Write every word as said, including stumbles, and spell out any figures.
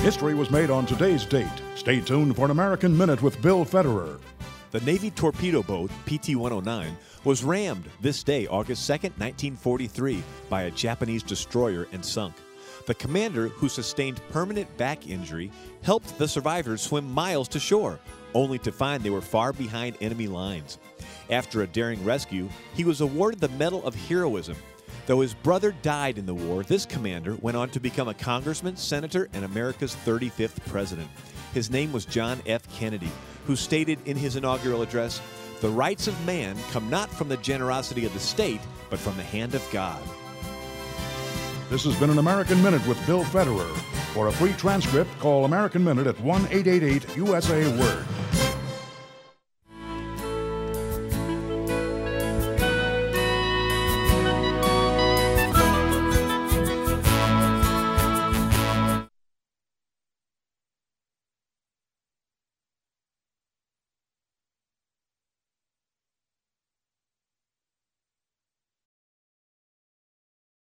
History was made on today's date. Stay tuned for an American Minute with Bill Federer. The Navy torpedo boat, P T one oh nine, was rammed this day, August second, nineteen forty-three, by a Japanese destroyer and sunk. The commander, who sustained permanent back injury, helped the survivors swim miles to shore, only to find they were far behind enemy lines. After a daring rescue, he was awarded the Medal of Heroism. Though his brother died in the war, this commander went on to become a congressman, senator, and America's thirty-fifth president. His name was John F. Kennedy, who stated in his inaugural address, "The rights of man come not from the generosity of the state, but from the hand of God." This has been an American Minute with Bill Federer. For a free transcript, call American Minute at one eight eight eight U S A Word.